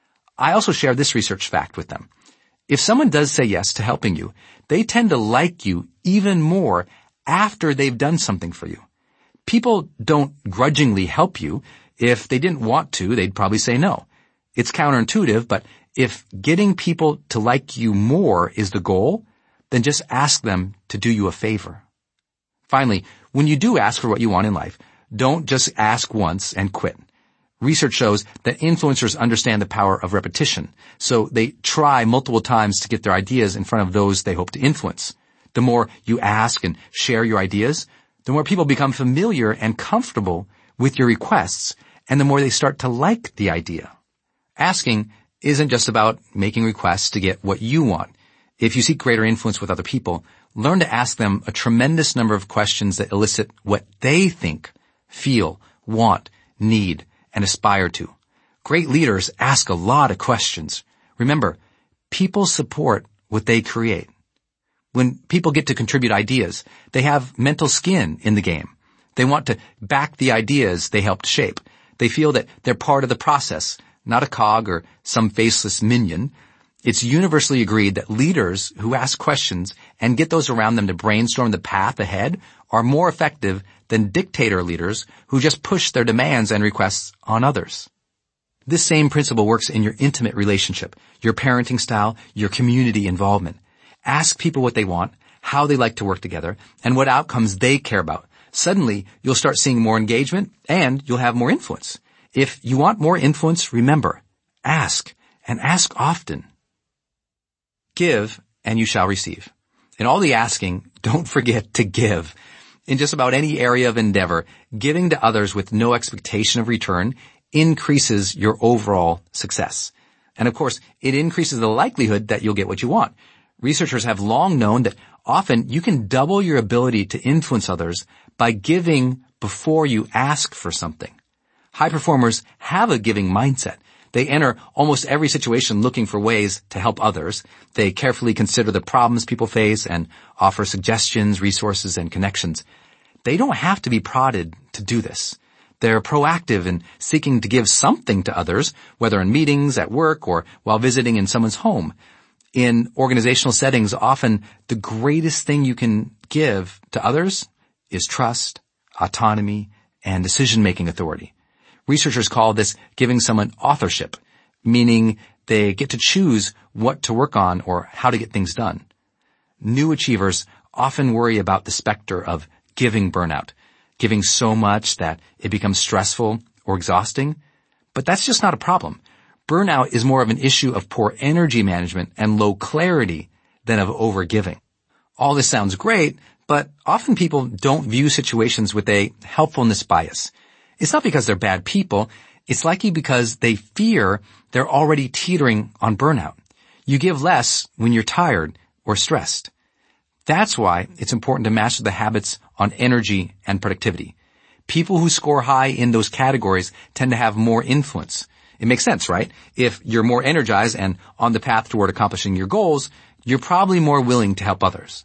I also share this research fact with them. If someone does say yes to helping you, they tend to like you even more after they've done something for you. People don't grudgingly help you. If they didn't want to, they'd probably say no. It's counterintuitive, but if getting people to like you more is the goal, then just ask them to do you a favor. Finally, when you do ask for what you want in life, don't just ask once and quit. Research shows that influencers understand the power of repetition, so they try multiple times to get their ideas in front of those they hope to influence. The more you ask and share your ideas, the more people become familiar and comfortable with your requests, and the more they start to like the idea. Asking isn't just about making requests to get what you want. If you seek greater influence with other people, learn to ask them a tremendous number of questions that elicit what they think, feel, want, need, and aspire to. Great leaders ask a lot of questions. Remember, people support what they create. When people get to contribute ideas, they have mental skin in the game. They want to back the ideas they helped shape. They feel that they're part of the process, not a cog or some faceless minion. It's universally agreed that leaders who ask questions and get those around them to brainstorm the path ahead are more effective than dictator leaders who just push their demands and requests on others. This same principle works in your intimate relationship, your parenting style, your community involvement. Ask people what they want, how they like to work together, and what outcomes they care about. Suddenly, you'll start seeing more engagement and you'll have more influence. If you want more influence, remember, ask, and ask often. Give, and you shall receive. In all the asking, don't forget to give. In just about any area of endeavor, giving to others with no expectation of return increases your overall success. And of course, it increases the likelihood that you'll get what you want. Researchers have long known that often you can double your ability to influence others by giving before you ask for something. High performers have a giving mindset. They enter almost every situation looking for ways to help others. They carefully consider the problems people face and offer suggestions, resources, and connections. They don't have to be prodded to do this. They're proactive in seeking to give something to others, whether in meetings, at work, or while visiting in someone's home. In organizational settings, often the greatest thing you can give to others is trust, autonomy, and decision-making authority. Researchers call this giving someone authorship, meaning they get to choose what to work on or how to get things done. New achievers often worry about the specter of giving burnout, giving so much that it becomes stressful or exhausting. But that's just not a problem. Burnout is more of an issue of poor energy management and low clarity than of overgiving. All this sounds great, but often people don't view situations with a helpfulness bias. It's not because they're bad people. It's likely because they fear they're already teetering on burnout. You give less when you're tired or stressed. That's why it's important to master the habits on energy and productivity. People who score high in those categories tend to have more influence. It makes sense, right? If you're more energized and on the path toward accomplishing your goals, you're probably more willing to help others.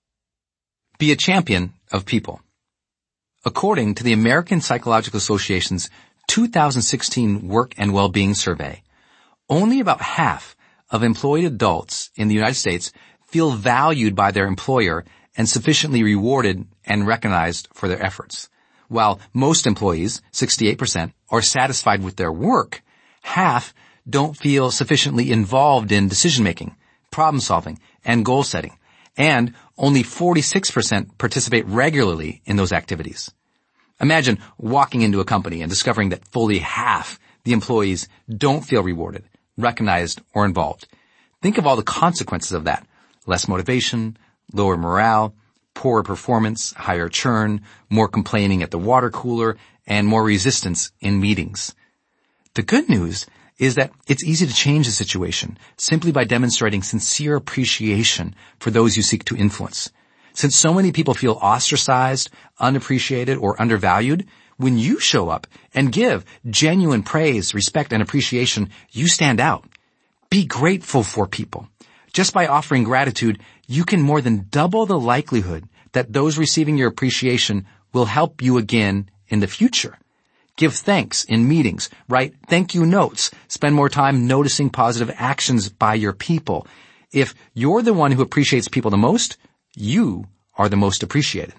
Be a champion of people. According to the American Psychological Association's two thousand sixteen Work and Well-Being Survey, only about half of employed adults in the United States feel valued by their employer and sufficiently rewarded and recognized for their efforts. While most employees, sixty-eight percent, are satisfied with their work, half don't feel sufficiently involved in decision-making, problem-solving, and goal-setting, and only forty-six percent participate regularly in those activities. Imagine walking into a company and discovering that fully half the employees don't feel rewarded, recognized, or involved. Think of all the consequences of that. Less motivation, lower morale, poorer performance, higher churn, more complaining at the water cooler, and more resistance in meetings. The good news is that it's easy to change the situation simply by demonstrating sincere appreciation for those you seek to influence. Since so many people feel ostracized, unappreciated, or undervalued, when you show up and give genuine praise, respect, and appreciation, you stand out. Be grateful for people. Just by offering gratitude, you can more than double the likelihood that those receiving your appreciation will help you again in the future. Give thanks in meetings, write thank you notes, spend more time noticing positive actions by your people. If you're the one who appreciates people the most, you are the most appreciated.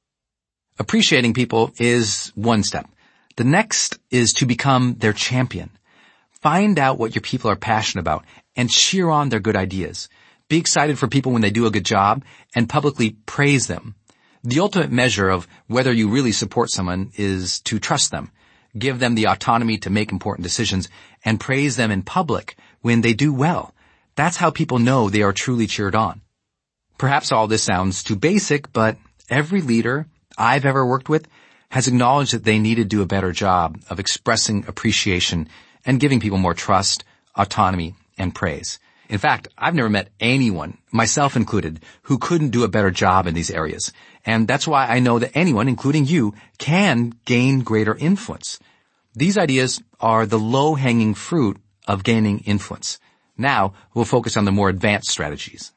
Appreciating people is one step. The next is to become their champion. Find out what your people are passionate about and cheer on their good ideas. Be excited for people when they do a good job and publicly praise them. The ultimate measure of whether you really support someone is to trust them. Give them the autonomy to make important decisions and praise them in public when they do well. That's how people know they are truly cheered on. Perhaps all this sounds too basic, but every leader I've ever worked with has acknowledged that they need to do a better job of expressing appreciation and giving people more trust, autonomy, and praise. In fact, I've never met anyone, myself included, who couldn't do a better job in these areas. And that's why I know that anyone, including you, can gain greater influence. These ideas are the low-hanging fruit of gaining influence. Now, we'll focus on the more advanced strategies.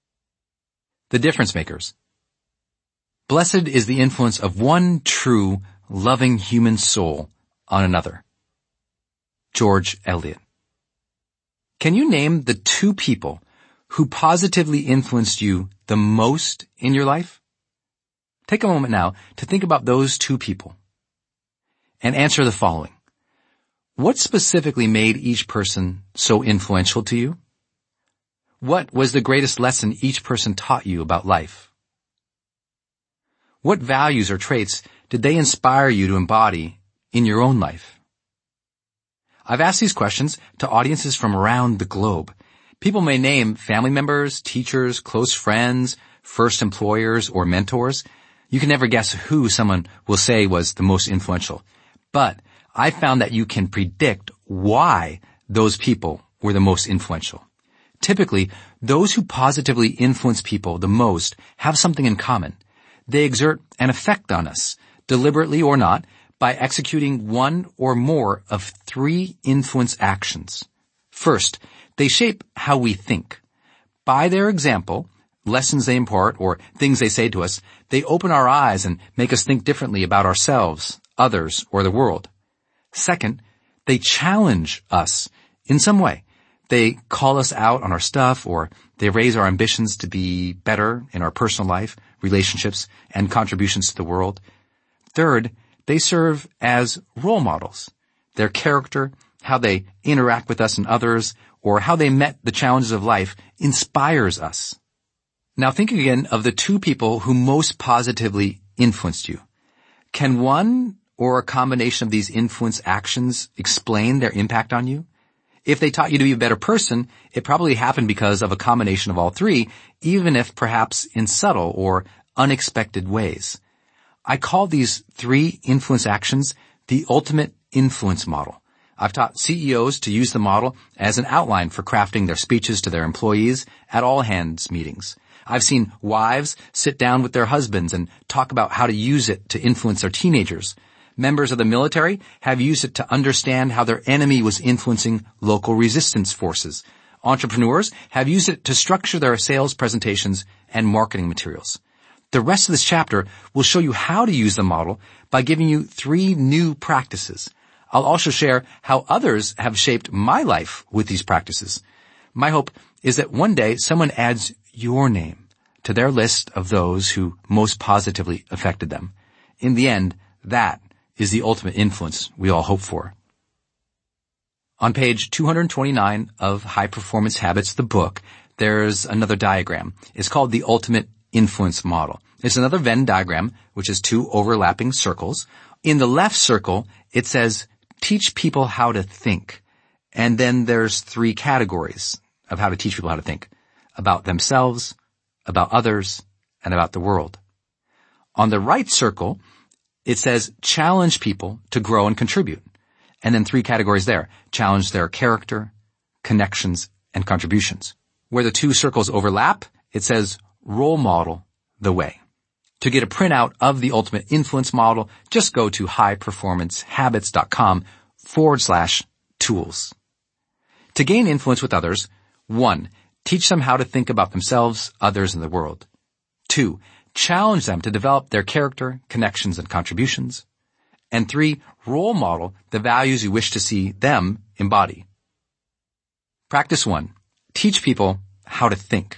The difference makers. Blessed is the influence of one true, loving human soul on another. George Eliot. Can you name the two people who positively influenced you the most in your life? Take a moment now to think about those two people and answer the following. What specifically made each person so influential to you? What was the greatest lesson each person taught you about life? What values or traits did they inspire you to embody in your own life? I've asked these questions to audiences from around the globe. People may name family members, teachers, close friends, first employers, or mentors. You can never guess who someone will say was the most influential. But I found that you can predict why those people were the most influential. Typically, those who positively influence people the most have something in common. They exert an effect on us, deliberately or not, by executing one or more of three influence actions. First, they shape how we think. By their example, lessons they impart, or things they say to us, they open our eyes and make us think differently about ourselves, others, or the world. Second, they challenge us in some way. They call us out on our stuff, or they raise our ambitions to be better in our personal life, relationships, and contributions to the world. Third, they serve as role models. Their character, how they interact with us and others, or how they met the challenges of life inspires us. Now think again of the two people who most positively influenced you. Can one or a combination of these influence actions explain their impact on you? If they taught you to be a better person, it probably happened because of a combination of all three, even if perhaps in subtle or unexpected ways. I call these three influence actions the ultimate influence model. I've taught C E Os to use the model as an outline for crafting their speeches to their employees at all hands meetings. I've seen wives sit down with their husbands and talk about how to use it to influence their teenagers. Members of the military have used it to understand how their enemy was influencing local resistance forces. Entrepreneurs have used it to structure their sales presentations and marketing materials. The rest of this chapter will show you how to use the model by giving you three new practices. I'll also share how others have shaped my life with these practices. My hope is that one day someone adds your name to their list of those who most positively affected them. In the end, that is the ultimate influence we all hope for. On page two hundred twenty-nine of High Performance Habits, the book, there's another diagram. It's called the Ultimate Influence Model. It's another Venn diagram, which is two overlapping circles. In the left circle, it says, teach people how to think. And then there's three categories of how to teach people how to think. About themselves, about others, and about the world. On the right circle, it says challenge people to grow and contribute. And then three categories there. Challenge their character, connections, and contributions. Where the two circles overlap, it says role model the way. To get a printout of the Ultimate Influence Model, just go to highperformancehabits.com forward slash tools. To gain influence with others, one, teach them how to think about themselves, others, and the world. Two, challenge them to develop their character, connections, and contributions. And three, role model the values you wish to see them embody. Practice one. Teach people how to think.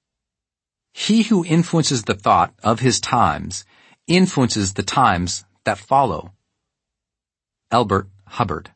He who influences the thought of his times influences the times that follow. Elbert Hubbard.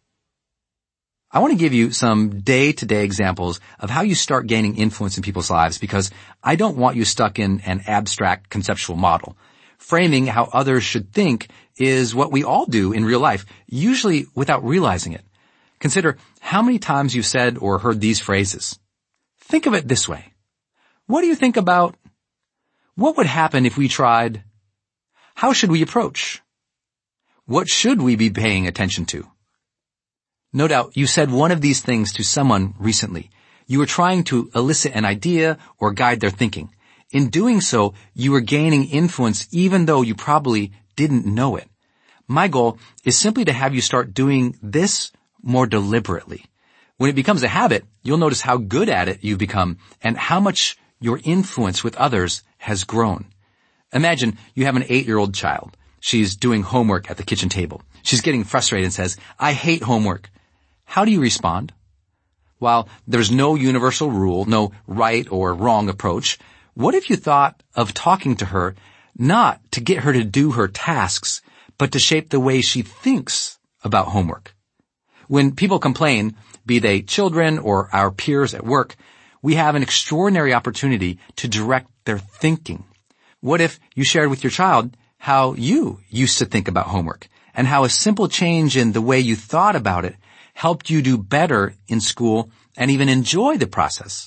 I want to give you some day-to-day examples of how you start gaining influence in people's lives because I don't want you stuck in an abstract conceptual model. Framing how others should think is what we all do in real life, usually without realizing it. Consider how many times you've said or heard these phrases. Think of it this way. What do you think about? What would happen if we tried? How should we approach? What should we be paying attention to? No doubt you said one of these things to someone recently. You were trying to elicit an idea or guide their thinking. In doing so, you were gaining influence even though you probably didn't know it. My goal is simply to have you start doing this more deliberately. When it becomes a habit, you'll notice how good at it you've become and how much your influence with others has grown. Imagine you have an eight-year-old child. She's doing homework at the kitchen table. She's getting frustrated and says, I hate homework. How do you respond? While there's no universal rule, no right or wrong approach, what if you thought of talking to her not to get her to do her tasks, but to shape the way she thinks about homework? When people complain, be they children or our peers at work, we have an extraordinary opportunity to direct their thinking. What if you shared with your child how you used to think about homework and how a simple change in the way you thought about it helped you do better in school and even enjoy the process?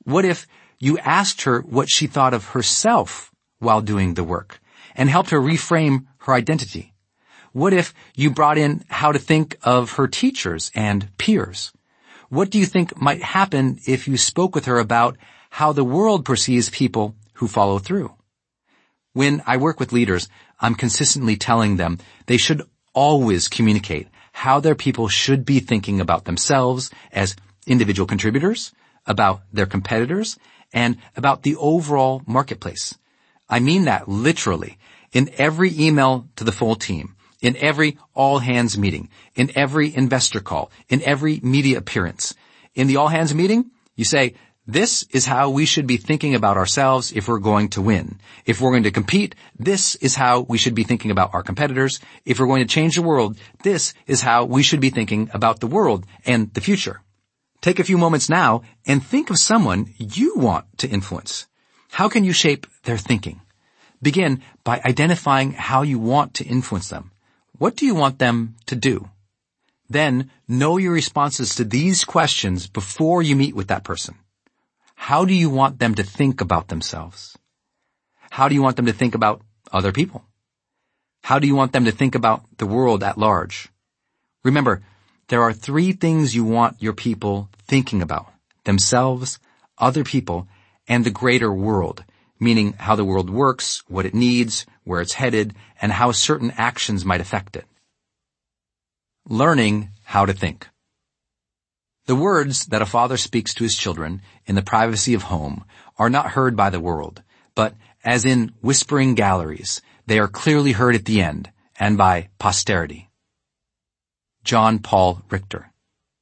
What if you asked her what she thought of herself while doing the work and helped her reframe her identity? What if you brought in how to think of her teachers and peers? What do you think might happen if you spoke with her about how the world perceives people who follow through? When I work with leaders, I'm consistently telling them they should always communicate how their people should be thinking about themselves as individual contributors, about their competitors, and about the overall marketplace. I mean that literally. In every email to the full team, in every all-hands meeting, in every investor call, in every media appearance. In the all-hands meeting, you say, this is how we should be thinking about ourselves if we're going to win. If we're going to compete, this is how we should be thinking about our competitors. If we're going to change the world, this is how we should be thinking about the world and the future. Take a few moments now and think of someone you want to influence. How can you shape their thinking? Begin by identifying how you want to influence them. What do you want them to do? Then know your responses to these questions before you meet with that person. How do you want them to think about themselves? How do you want them to think about other people? How do you want them to think about the world at large? Remember, there are three things you want your people thinking about: themselves, other people, and the greater world, meaning how the world works, what it needs, where it's headed, and how certain actions might affect it. Learning how to think. The words that a father speaks to his children in the privacy of home are not heard by the world, but as in whispering galleries, they are clearly heard at the end and by posterity. John Paul Richter.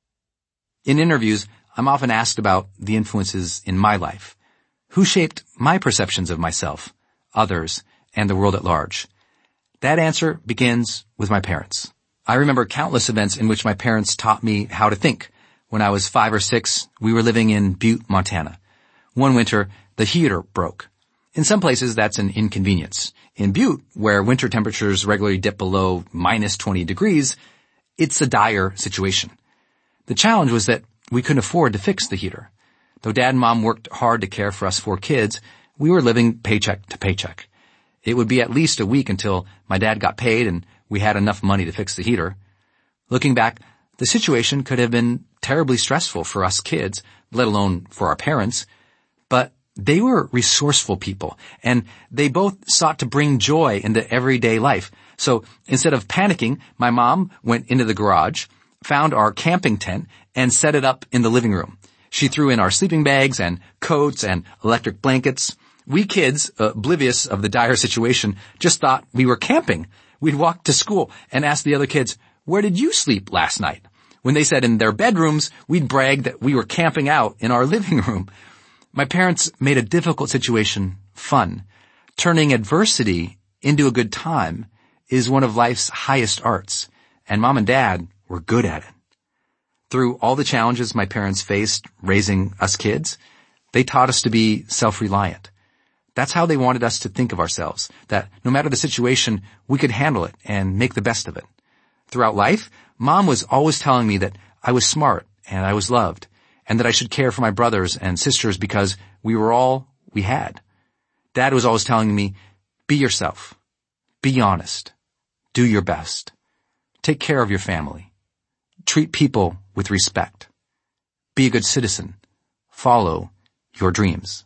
In interviews, I'm often asked about the influences in my life. Who shaped my perceptions of myself, others, and the world at large? That answer begins with my parents. I remember countless events in which my parents taught me how to think. When I was five or six, we were living in Butte, Montana. One winter, the heater broke. In some places, that's an inconvenience. In Butte, where winter temperatures regularly dip below minus twenty degrees, it's a dire situation. The challenge was that we couldn't afford to fix the heater. Though Dad and Mom worked hard to care for us four kids, we were living paycheck to paycheck. It would be at least a week until my dad got paid and we had enough money to fix the heater. Looking back, the situation could have been terribly stressful for us kids, let alone for our parents. But they were resourceful people, and they both sought to bring joy into everyday life. So instead of panicking, my mom went into the garage, found our camping tent, and set it up in the living room. She threw in our sleeping bags and coats and electric blankets. We kids, oblivious of the dire situation, just thought we were camping. We'd walk to school and ask the other kids, "Where did you sleep last night?" When they said in their bedrooms, we'd brag that we were camping out in our living room. My parents made a difficult situation fun. Turning adversity into a good time is one of life's highest arts, and Mom and Dad were good at it. Through all the challenges my parents faced raising us kids, they taught us to be self-reliant. That's how they wanted us to think of ourselves, that no matter the situation, we could handle it and make the best of it. Throughout life, Mom was always telling me that I was smart and I was loved, and that I should care for my brothers and sisters because we were all we had. Dad was always telling me, be yourself, be honest, do your best, take care of your family, treat people with respect, be a good citizen, follow your dreams.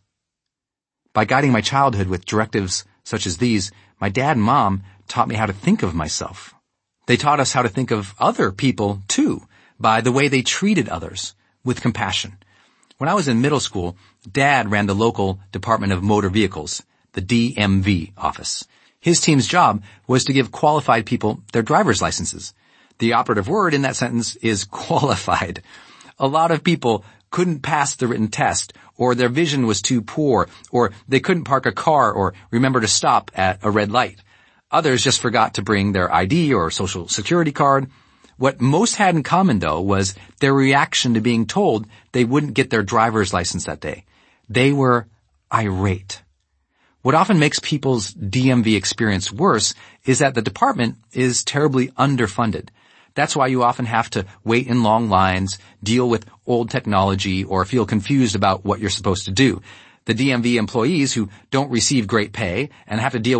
By guiding my childhood with directives such as these, my dad and mom taught me how to think of myself. They taught us how to think of other people, too, by the way they treated others, with compassion. When I was in middle school, Dad ran the local Department of Motor Vehicles, the D M V office. His team's job was to give qualified people their driver's licenses. The operative word in that sentence is qualified. A lot of people couldn't pass the written test, or their vision was too poor, or they couldn't park a car or remember to stop at a red light. Others just forgot to bring their I D or social security card. What most had in common, though, was their reaction to being told they wouldn't get their driver's license that day. They were irate. What often makes people's D M V experience worse is that the department is terribly underfunded. That's why you often have to wait in long lines, deal with old technology, or feel confused about what you're supposed to do. The D M V employees who don't receive great pay and have to deal